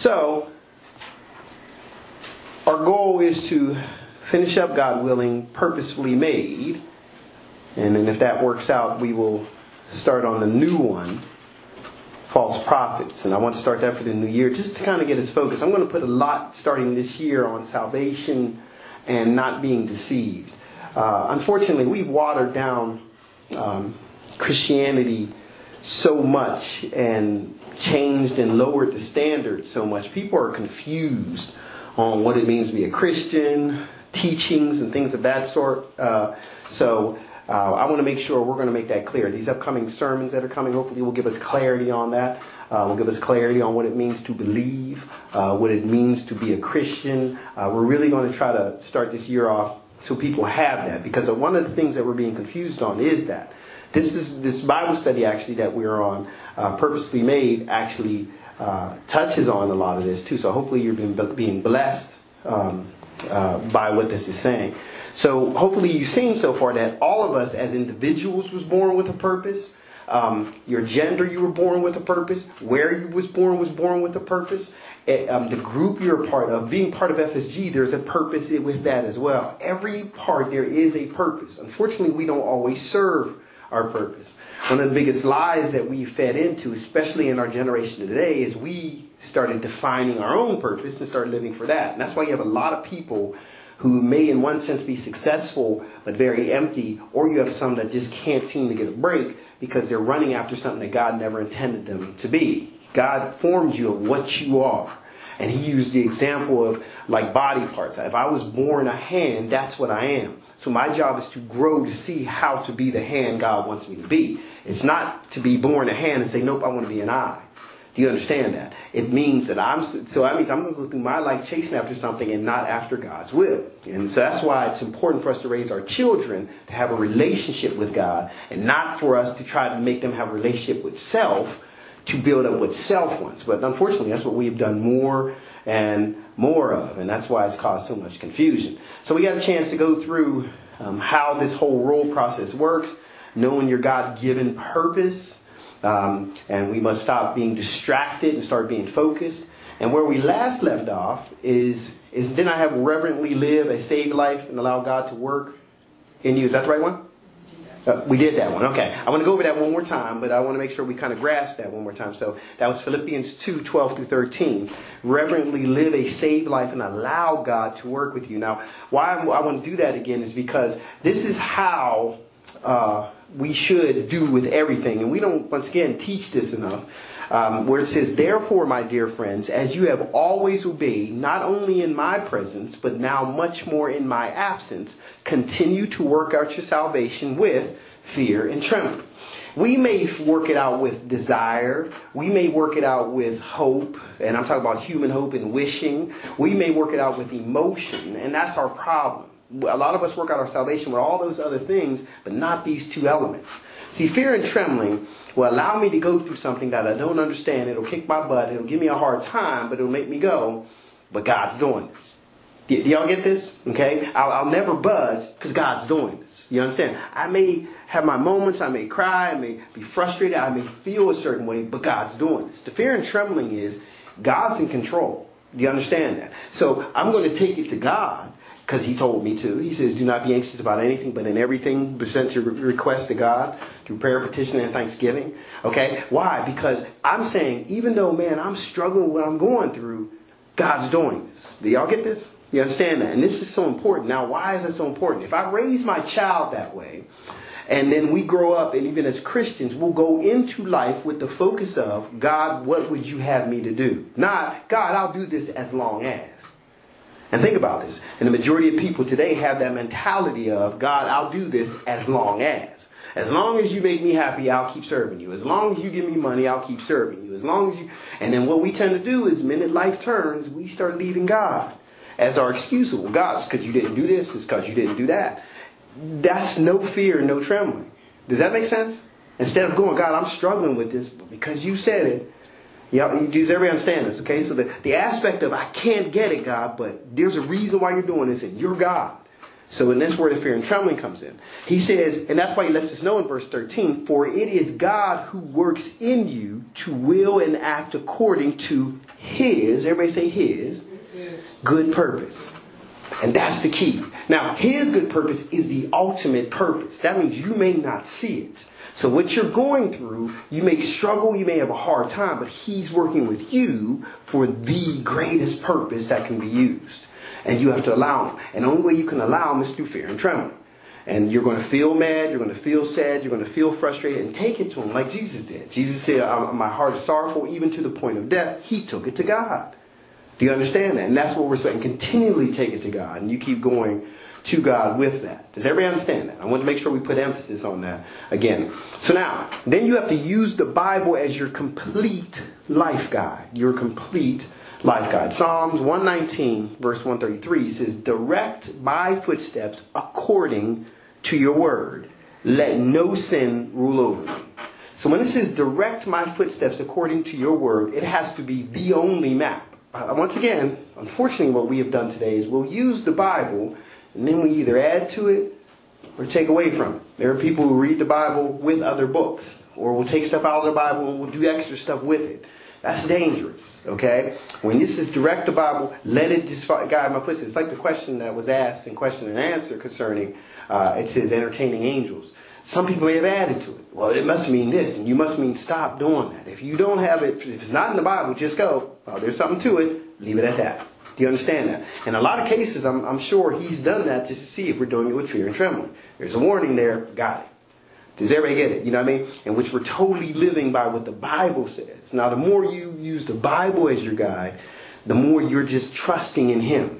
So, our goal is to finish up, God willing, Purposefully Made. And then if that works out, we will start on the new one, False Prophets. And I want to start that for the new year just to kind of get us focused. I'm going to put a lot starting this year on salvation and not being deceived. Unfortunately, we've watered down Christianity so much and changed and lowered the standard so much. People are confused on what it means to be a Christian, teachings and things of that sort. So I want to make sure we're going to make that clear. These upcoming sermons that are coming, hopefully will give us clarity on that. Will give us clarity on what it means to believe, what it means to be a Christian. We're really going to try to start this year off so people have that, because one of the things that we're being confused on is that this Bible study actually that we're on, Purposely Made, actually touches on a lot of this too. So hopefully you're being blessed by what this is saying. So hopefully you've seen so far that all of us as individuals was born with a purpose. Your gender, you were born with a purpose. Where you was born with a purpose. The group you're a part of, being part of FSG, there's a purpose with that as well. Every part, there is a purpose. Unfortunately, we don't always serve our purpose. One of the biggest lies that we fed into, especially in our generation today, is we started defining our own purpose and started living for that. And that's why you have a lot of people who may in one sense be successful but very empty, or you have some that just can't seem to get a break because they're running after something that God never intended them to be. God formed you of what you are. And he used the example of like body parts. If I was born a hand, that's what I am. So my job is to grow to see how to be the hand God wants me to be. It's not to be born a hand and say, nope, I want to be an eye. Do you understand that? It means that I'm going to go through my life chasing after something and not after God's will. And so that's why it's important for us to raise our children to have a relationship with God, and not for us to try to make them have a relationship with self to build up what self wants. But unfortunately, that's what we've done more and more of. And that's why it's caused so much confusion. So we got a chance to go through how this whole role process works, knowing your God-given purpose. And we must stop being distracted and start being focused. And where we last left off is then I have reverently live a saved life and allow God to work in you. Is that the right one? We did that one. Okay. I want to go over that one more time, but I want to make sure we kind of grasp that one more time. So that was Philippians 2:12 through 13. Reverently live a saved life and allow God to work with you. Now, why I want to do that again is because this is how we should do with everything. And we don't, once again, teach this enough. Where it says, therefore, my dear friends, as you have always obeyed, not only in my presence, but now much more in my absence, continue to work out your salvation with fear and trembling. We may work it out with desire. We may work it out with hope. And I'm talking about human hope and wishing. We may work it out with emotion. And that's our problem. A lot of us work out our salvation with all those other things, but not these two elements. See, fear and trembling will allow me to go through something that I don't understand. It'll kick my butt. It'll give me a hard time, but it'll make me go, but God's doing this. Do y'all get this? Okay? I'll never budge because God's doing this. You understand? I may have my moments. I may cry. I may be frustrated. I may feel a certain way, but God's doing this. The fear and trembling is God's in control. Do you understand that? So I'm going to take it to God. Because he told me to. He says, do not be anxious about anything, but in everything, present your request to God through prayer, petition, and thanksgiving. Okay? Why? Because I'm saying, even though, man, I'm struggling with what I'm going through, God's doing this. Do y'all get this? You understand that? And this is so important. Now, why is it so important? If I raise my child that way, and then we grow up, and even as Christians, we'll go into life with the focus of, God, what would you have me to do? Not, God, I'll do this as long as. And think about this. And the majority of people today have that mentality of, God, I'll do this as long as. As long as you make me happy, I'll keep serving you. As long as you give me money, I'll keep serving you. As long as you... And then what we tend to do is, minute life turns, we start leaving God as our excuse. Well, God, it's because you didn't do this. It's because you didn't do that. That's no fear, no trembling. Does that make sense? Instead of going, God, I'm struggling with this, but because you said it. Yeah, does everybody understand this? Okay, so the aspect of I can't get it, God, but there's a reason why you're doing this, and you're God. So and that's where the fear and trembling comes in. He says, and that's why he lets us know in verse 13, for it is God who works in you to will and act according to His, everybody say His, good purpose. And that's the key. Now, His good purpose is the ultimate purpose. That means you may not see it. So what you're going through, you may struggle, you may have a hard time, but He's working with you for the greatest purpose that can be used. And you have to allow Him. And the only way you can allow Him is through fear and trembling. And you're going to feel mad, you're going to feel sad, you're going to feel frustrated, and take it to Him like Jesus did. Jesus said, my heart is sorrowful even to the point of death. He took it to God. Do you understand that? And that's what we're saying. Continually take it to God. And you keep going to God with that. Does everybody understand that? I want to make sure we put emphasis on that again. So now, then you have to use the Bible as your complete life guide. Your complete life guide. Psalms 119 verse 133 says, direct my footsteps according to your word. Let no sin rule over me. So when it says direct my footsteps according to your word, it has to be the only map. Once again, unfortunately what we have done today is we'll use the Bible and then we either add to it or take away from it. There are people who read the Bible with other books, or will take stuff out of the Bible and will do extra stuff with it. That's dangerous, okay? When this is direct the Bible, let it just guide my footsteps. It's like the question that was asked in question and answer concerning, it says entertaining angels. Some people may have added to it. Well, it must mean this, and you must mean stop doing that. If you don't have it, if it's not in the Bible, just go, oh, there's something to it, leave it at that. Do you understand that? In a lot of cases, I'm sure He's done that just to see if we're doing it with fear and trembling. There's a warning there, got it. Does everybody get it? You know what I mean? In which we're totally living by what the Bible says. Now, the more you use the Bible as your guide, the more you're just trusting in Him.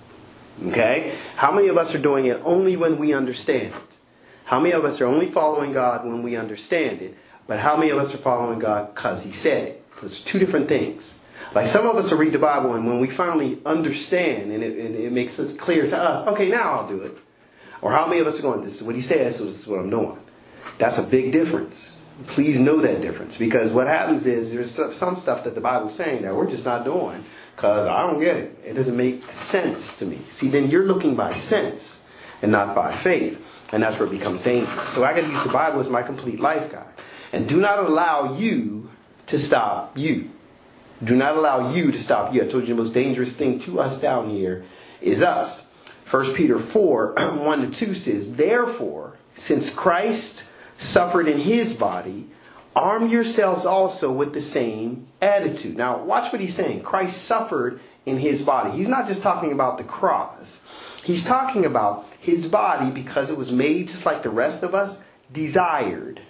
Okay? How many of us are doing it only when we understand it? How many of us are only following God when we understand it? But how many of us are following God because He said it? It's two different things. Like some of us will read the Bible, and when we finally understand and it makes it clear to us, okay, now I'll do it. Or how many of us are going, this is what He says, so this is what I'm doing. That's a big difference. Please know that difference. Because what happens is there's some stuff that the Bible's saying that we're just not doing because I don't get it. It doesn't make sense to me. See, then you're looking by sense and not by faith. And that's where it becomes dangerous. So I got to use the Bible as my complete life guide. And do not allow you to stop you. Do not allow you to stop you. I told you the most dangerous thing to us down here is us. 1 Peter 4, 1-2 says, therefore, since Christ suffered in His body, arm yourselves also with the same attitude. Now, watch what he's saying. Christ suffered in His body. He's not just talking about the cross. He's talking about His body, because it was made just like the rest of us, desired.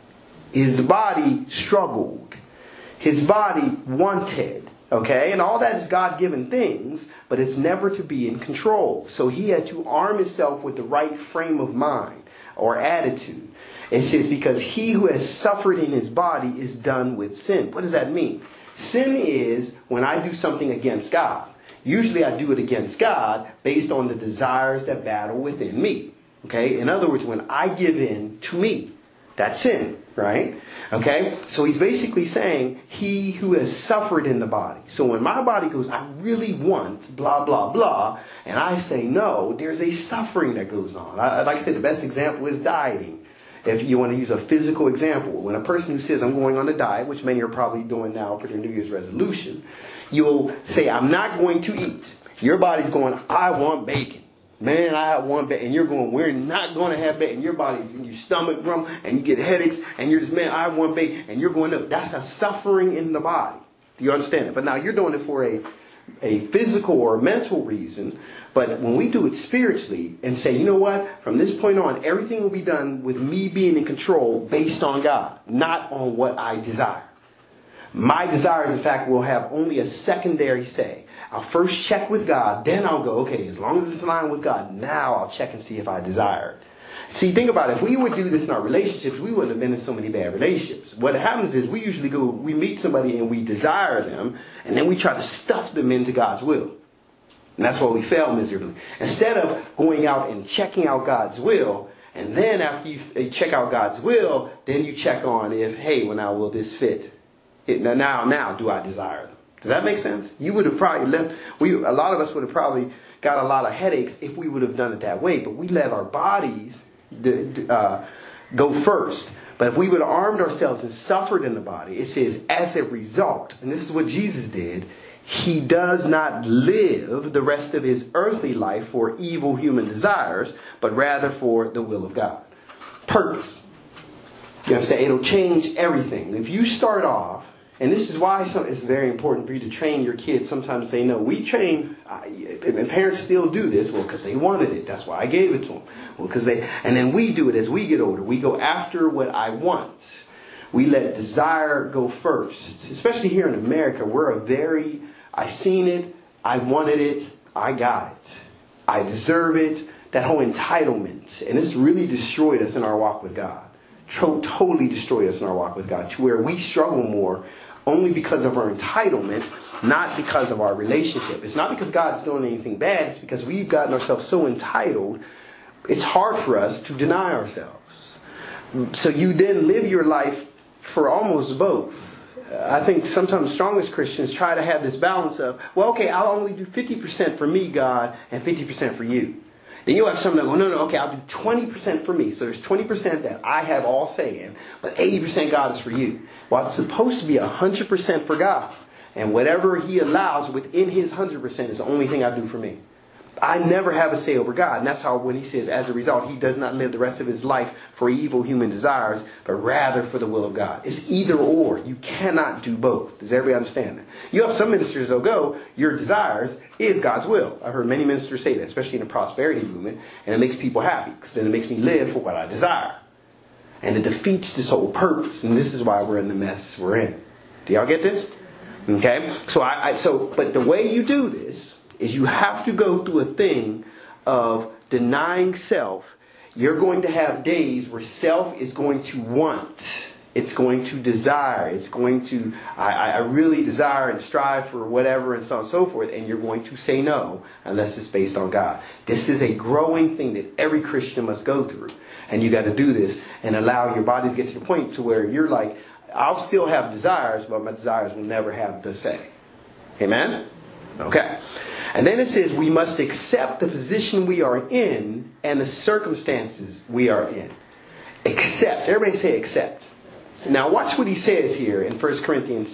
His body struggled. His body wanted. Okay? And all that is God-given things, but it's never to be in control. So He had to arm Himself with the right frame of mind or attitude. It says, because he who has suffered in his body is done with sin. What does that mean? Sin is when I do something against God. Usually I do it against God based on the desires that battle within me. Okay? In other words, when I give in to me, that's sin, right? Okay? So he's basically saying, he who has suffered in the body. So when my body goes, I really want blah, blah, blah, and I say no, there's a suffering that goes on. Like I said, the best example is dieting. If you want to use a physical example, when a person who says, I'm going on a diet, which many are probably doing now for their New Year's resolution, you'll say, I'm not going to eat. Your body's going, I want bacon. Man, I want bacon. And you're going, we're not going to have bacon. Your body's in your stomach grumble and you get headaches and you're just, man, I want bacon. And you're going, no, that's a suffering in the body. Do you understand it? But now you're doing it for a physical or mental reason. But when we do it spiritually and say, you know what, from this point on, everything will be done with me being in control based on God, not on what I desire. My desires, in fact, will have only a secondary say. I'll first check with God, then I'll go, okay, as long as it's in line with God, now I'll check and see if I desire it. See, think about it. If we would do this in our relationships, we wouldn't have been in so many bad relationships. What happens is we usually go, we meet somebody and we desire them, and then we try to stuff them into God's will. And that's why we fail miserably. Instead of going out and checking out God's will, and then after you check out God's will, then you check on if, hey, well, now will this fit? Now, do I desire them? Does that make sense? You would have probably a lot of us would have probably got a lot of headaches if we would have done it that way. But we let our bodies go first. But if we would have armed ourselves and suffered in the body, it says, as a result, and this is what Jesus did, he does not live the rest of his earthly life for evil human desires, but rather for the will of God. Purpose. You understand? It'll change everything. If you start off, and this is why it's very important for you to train your kids. Sometimes they know we train, and parents still do this. Well, because they wanted it. That's why I gave it to them. Well, and then we do it as we get older. We go after what I want. We let desire go first. Especially here in America, I seen it, I wanted it, I got it. I deserve it. That whole entitlement. And it's really destroyed us in our walk with God. Totally destroyed us in our walk with God, to where we struggle more only because of our entitlement, not because of our relationship. It's not because God's doing anything bad. It's because we've gotten ourselves so entitled, it's hard for us to deny ourselves. So you then live your life for almost both. I think sometimes strongest Christians try to have this balance of, well, okay, I'll only do 50% for me, God, and 50% for you. Then you'll have some that go, no, okay, I'll do 20% for me. So there's 20% that I have all say in, but 80% God is for you. Well, it's supposed to be 100% for God. And whatever he allows within his 100% is the only thing I do for me. I never have a say over God. And that's how when he says, as a result, he does not live the rest of his life for evil human desires, but rather for the will of God. It's either or. You cannot do both. Does everybody understand that? You have some ministers that'll go, your desires is God's will. I've heard many ministers say that, especially in the prosperity movement. And it makes people happy, because then it makes me live for what I desire. And it defeats this whole purpose. And this is why we're in the mess we're in. Do y'all get this? Okay? But the way you do this is you have to go through a thing of denying self. You're going to have days where self is going to want. It's going to desire. It's going to, I really desire and strive for whatever and so on and so forth. And you're going to say no unless it's based on God. This is a growing thing that every Christian must go through. And you got to do this and allow your body to get to the point to where you're like, I'll still have desires, but my desires will never have the say. Amen? Okay. And then it says we must accept the position we are in and the circumstances we are in. Accept. Everybody say accept. Now watch what he says here in 1 Corinthians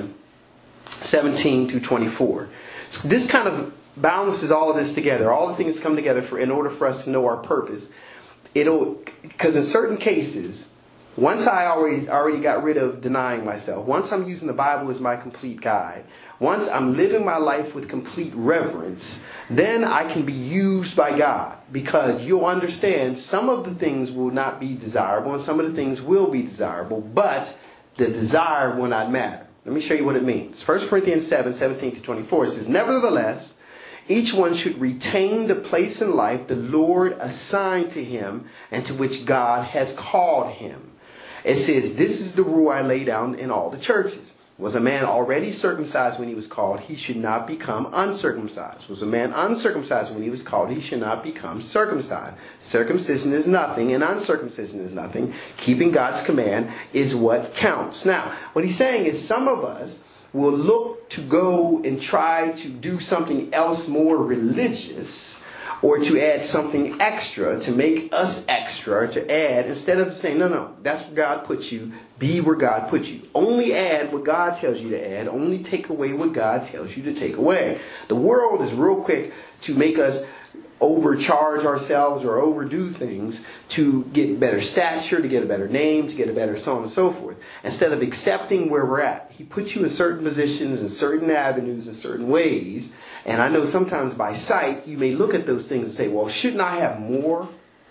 7:17 through 24. So this kind of balances all of this together. All the things come together in order for us to know our purpose. Because in certain cases, once I already got rid of denying myself, once I'm using the Bible as my complete guide, once I'm living my life with complete reverence, then I can be used by God, because you'll understand some of the things will not be desirable and some of the things will be desirable, but the desire will not matter. Let me show you what it means. 1 Corinthians 7:17 to 24 says, nevertheless, each one should retain the place in life the Lord assigned to him and to which God has called him. It says, this is the rule I lay down in all the churches. Was a man already circumcised when he was called? He should not become uncircumcised. Was a man uncircumcised when he was called? He should not become circumcised. Circumcision is nothing and uncircumcision is nothing. Keeping God's command is what counts. Now, what he's saying is some of us will look to go and try to do something else more religious, or to add something extra, to make us extra, to add, instead of saying, no, that's where God put you. Be where God put you. Only add what God tells you to add. Only take away what God tells you to take away. The world is real quick to make us overcharge ourselves or overdo things to get better stature, to get a better name, to get a better so on and so forth. Instead of accepting where we're at. He puts you in certain positions, in certain avenues, in certain ways. And I know sometimes by sight, you may look at those things and say, well, shouldn't I have more?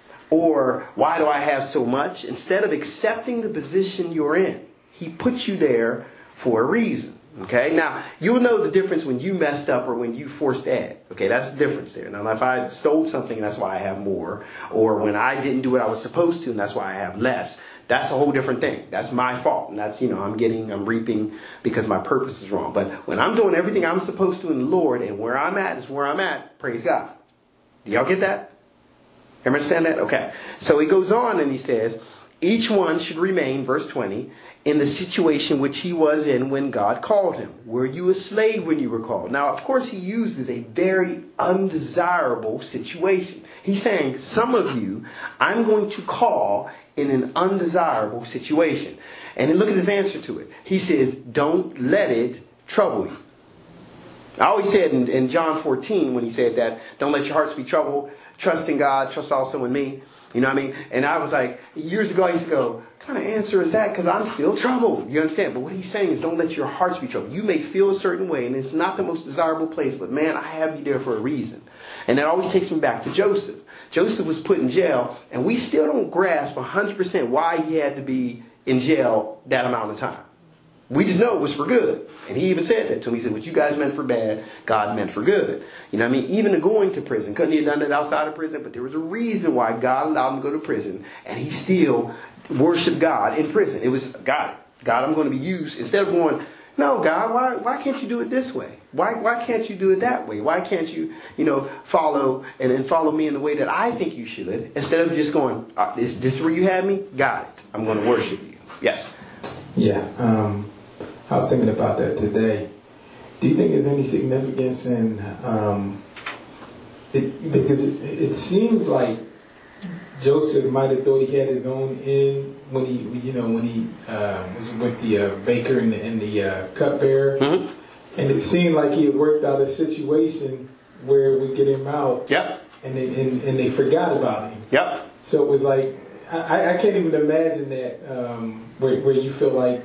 Or why do I have so much? Instead of accepting the position you're in, he puts you there for a reason. Okay, now you'll know the difference when you messed up or when you forced add. Okay, that's the difference there. Now, if I stole something, that's why I have more. Or when I didn't do what I was supposed to, and that's why I have less. That's a whole different thing. That's my fault. And that's, I'm reaping because my purpose is wrong. But when I'm doing everything I'm supposed to in the Lord, and where I'm at is where I'm at, praise God. Do y'all get that? You understand that? Okay. So he goes on and he says, each one should remain, verse 20, in the situation which he was in when God called him. Were you a slave when you were called? Now, of course, he uses a very undesirable situation. He's saying, some of you, I'm going to call in an undesirable situation. And then look at his answer to it. He says, don't let it trouble you. I always said in John 14 when he said that, don't let your hearts be troubled. Trust in God. Trust also in me. You know what I mean? And I was like, years ago I used to go, what kind of answer is that? Because I'm still troubled. You understand? But what he's saying is don't let your hearts be troubled. You may feel a certain way, and it's not the most desirable place, but man, I have you there for a reason. And that always takes me back to Joseph. Joseph was put in jail, and we still don't grasp 100% why he had to be in jail that amount of time. We just know it was for good. And he even said that to him. He said, what you guys meant for bad, God meant for good. You know what I mean? Even going to prison. Couldn't he have done it outside of prison? But there was a reason why God allowed him to go to prison. And he still worshiped God in prison. It was just, God, I'm going to be used. Instead of going, no, God, why can't you do it this way? Why can't you do it that way? Why can't you, follow and follow me in the way that I think you should? Instead of just going, this is where you had me? Got it. I'm going to worship you. Yes. Yeah. I was thinking about that today. Do you think there's any significance in because it seemed like Joseph might have thought he had his own end when he was with the baker and the cupbearer, and it seemed like he had worked out a situation where we get him out. Yep. And they forgot about him. Yep. So it was like I can't even imagine that where you feel like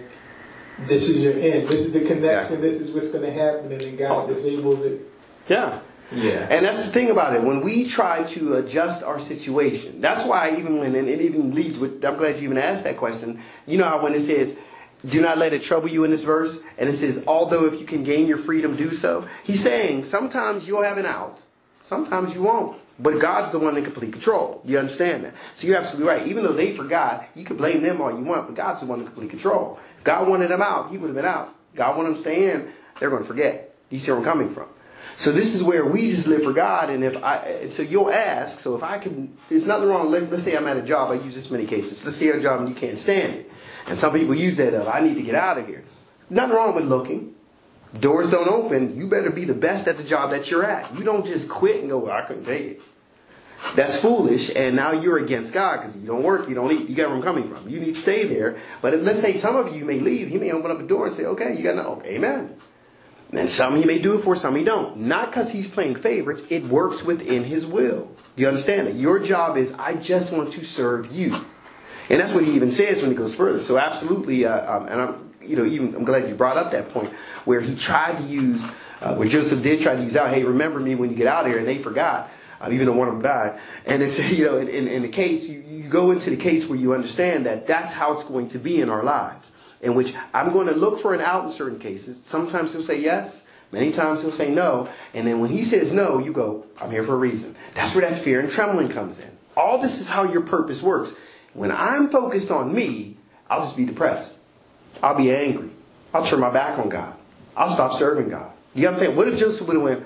this is your end. This is the connection. Exactly. This is what's going to happen, and then God disables it. Yeah. Yeah. And that's the thing about it. When we try to adjust our situation, that's why even when, and it even leads with, I'm glad you even asked that question. You know how when it says, do not let it trouble you in this verse, and it says, although if you can gain your freedom, do so. He's saying sometimes you'll have an out. Sometimes you won't. But God's the one in complete control. You understand that? So you're absolutely right. Even though they forgot, you can blame them all you want, but God's the one in complete control. If God wanted them out, he would have been out. God wanted them to stay in, they're going to forget. Do you see where I'm coming from? So this is where we just live for God. And so you'll ask, so if I can, there's nothing wrong. Let's say I'm at a job. I use this many cases. Let's say you're at a job and you can't stand it. And some people use that of, I need to get out of here. Nothing wrong with looking. Doors don't open. You better be the best at the job that you're at. You don't just quit and go, well, I couldn't take it. That's foolish, and now you're against God because you don't work, you don't eat. You get where I'm coming from. You need to stay there. But let's say some of you may leave. He may open up a door and say, okay, you got to know. Amen. And some he may do it for, some he don't. Not because he's playing favorites. It works within his will. Do you understand it? Your job is, I just want to serve you. And that's what he even says when he goes further. So absolutely, and I'm glad you brought up that point where he tried to use, where Joseph did try to use out, hey, remember me when you get out of here, and they forgot. Even though one of them died. And it's, in the case, you go into the case where you understand that that's how it's going to be in our lives. In which I'm going to look for an out in certain cases. Sometimes he'll say yes. Many times he'll say no. And then when he says no, you go, I'm here for a reason. That's where that fear and trembling comes in. All this is how your purpose works. When I'm focused on me, I'll just be depressed. I'll be angry. I'll turn my back on God. I'll stop serving God. You know what I'm saying? What if Joseph would have went,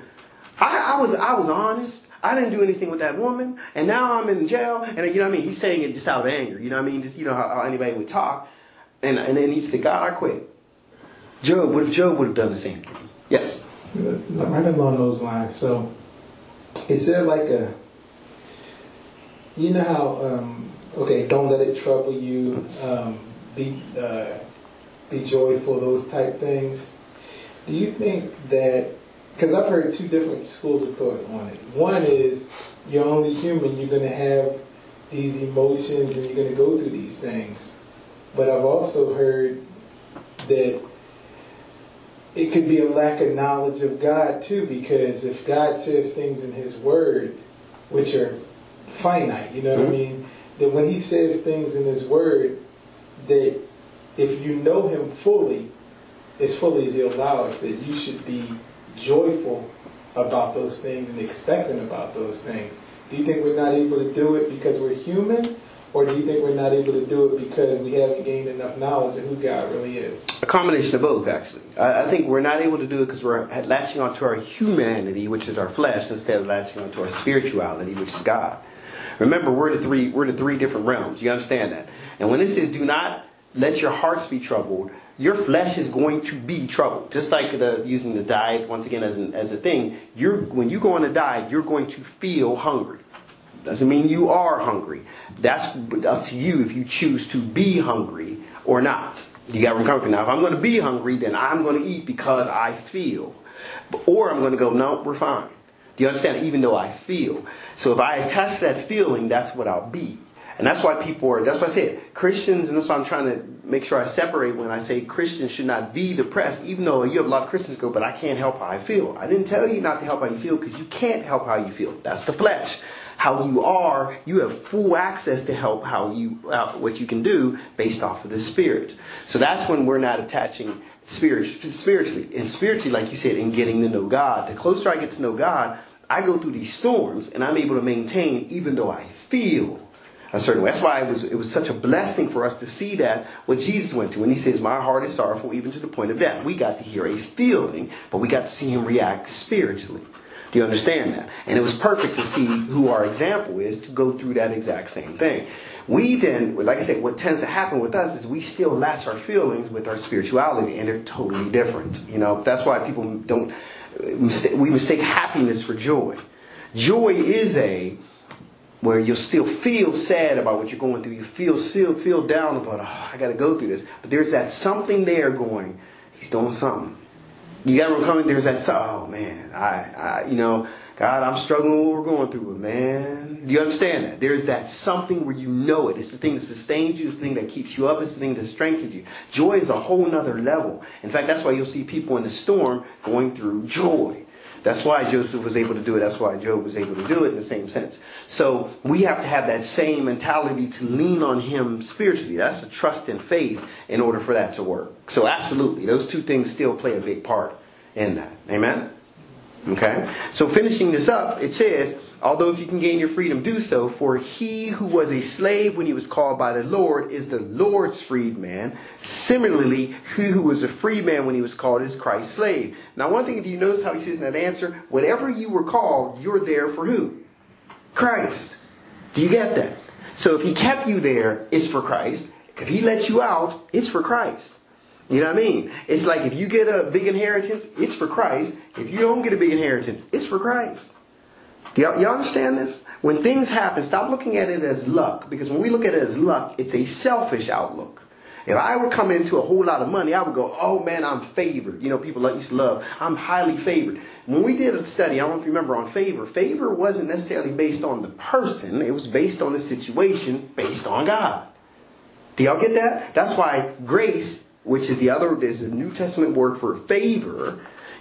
I was honest. I didn't do anything with that woman, and now I'm in jail. And you know what I mean? He's saying it just out of anger. You know what I mean? Just how anybody would talk. And then he'd say, God, I quit. What if Job would have done the same thing? Yes. Right along those lines. So, is there like how, don't let it trouble you, be joyful, those type things. Do you think that, because I've heard two different schools of thoughts on it. One is you're only human. You're going to have these emotions and you're going to go through these things. But I've also heard that it could be a lack of knowledge of God too, because if God says things in his word, which are finite, you know what I mean? That when he says things in his word, that if you know him fully, as fully as he'll allow us, that you should be joyful about those things and expectant about those things. Do you think we're not able to do it because we're human? Or do you think we're not able to do it because we haven't gained enough knowledge of who God really is? A combination of both, actually. I think we're not able to do it because we're latching onto our humanity, which is our flesh, instead of latching onto our spirituality, which is God. Remember, we're the three different realms. You understand that? And when it says, do not let your hearts be troubled, your flesh is going to be troubled. Just like using the diet, once again, as a thing. When you go on a diet, you're going to feel hungry. Doesn't mean you are hungry. That's up to you if you choose to be hungry or not. You got where I'm coming from. Now, if I'm going to be hungry, then I'm going to eat because I feel. Or I'm going to go, no, we're fine. Do you understand? Even though I feel. So if I attach that feeling, that's what I'll be. And that's why that's why I said Christians, and that's why I'm trying to make sure I separate when I say Christians should not be depressed, even though you have a lot of Christians go, but I can't help how I feel. I didn't tell you not to help how you feel because you can't help how you feel. That's the flesh. How you are, you have full access to help what you can do based off of the Spirit. So that's when we're not attaching spiritually. And spiritually, like you said, in getting to know God. The closer I get to know God, I go through these storms and I'm able to maintain even though I feel a certain way. That's why it was such a blessing for us to see that what Jesus went through when he says, my heart is sorrowful even to the point of death. We got to hear a feeling, but we got to see him react spiritually. Do you understand that? And it was perfect to see who our example is to go through that exact same thing. We then, like I said, what tends to happen with us is we still latch our feelings with our spirituality, and they're totally different. That's why people we mistake happiness for joy. Joy is where you'll still feel sad about what you're going through. You still feel down about, I got to go through this. But there's that something there going, he's doing something. You got to remember, there's that, oh man, God, I'm struggling with what we're going through, man. Do you understand that? There's that something where you know it. It's the thing that sustains you, it's the thing that keeps you up, it's the thing that strengthens you. Joy is a whole nother level. In fact, that's why you'll see people in the storm going through joy. That's why Joseph was able to do it. That's why Job was able to do it in the same sense. So we have to have that same mentality to lean on him spiritually. That's a trust and faith in order for that to work. So absolutely, those two things still play a big part in that. Amen? Okay? So finishing this up, it says, although if you can gain your freedom, do so. For he who was a slave when he was called by the Lord is the Lord's freedman. Similarly, he who was a free man when he was called is Christ's slave. Now, one thing, if you notice how he says in that answer, whatever you were called, you're there for who? Christ. Do you get that? So if he kept you there, it's for Christ. If he let you out, it's for Christ. You know what I mean? It's like if you get a big inheritance, it's for Christ. If you don't get a big inheritance, it's for Christ. Y'all understand this? When things happen, stop looking at it as luck. Because when we look at it as luck, it's a selfish outlook. If I were coming into a whole lot of money, I would go, oh man, I'm favored. People used to love, I'm highly favored. When we did a study, I don't know if you remember, on favor. Favor wasn't necessarily based on the person. It was based on the situation, based on God. Do y'all get that? That's why grace, which is there's a New Testament word for favor,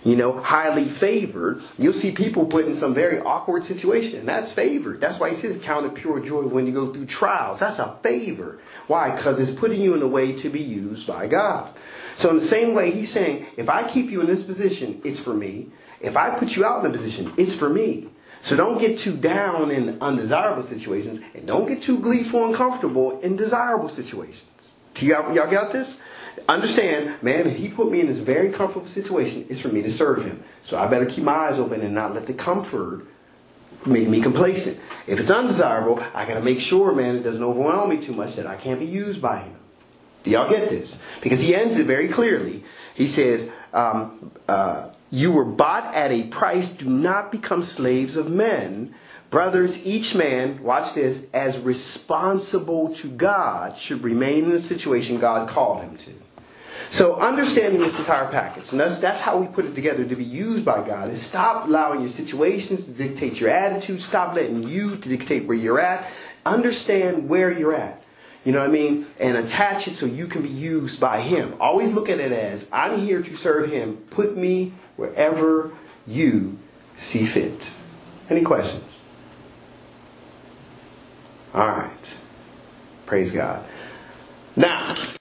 highly favored. You'll see people put in some very awkward situation. And that's favored. That's why he says count it pure joy when you go through trials. That's a favor. Why? Because it's putting you in a way to be used by God. So in the same way, he's saying, if I keep you in this position, it's for me. If I put you out in a position, it's for me. So don't get too down in undesirable situations. And don't get too gleeful and comfortable in desirable situations. Y'all got this? Understand, man, if he put me in this very comfortable situation, it's for me to serve him. So I better keep my eyes open and not let the comfort make me complacent. If it's undesirable, I got to make sure, man, it doesn't overwhelm me too much that I can't be used by him. Do y'all get this? Because he ends it very clearly. He says, you were bought at a price. Do not become slaves of men. Brothers, each man, watch this, as responsible to God should remain in the situation God called him to. So understanding this entire package, and that's how we put it together to be used by God, is stop allowing your situations to dictate your attitude. Stop letting you to dictate where you're at. Understand where you're at. You know what I mean? And attach it so you can be used by him. Always look at it as, I'm here to serve him. Put me wherever you see fit. Any questions? All right. Praise God. Now,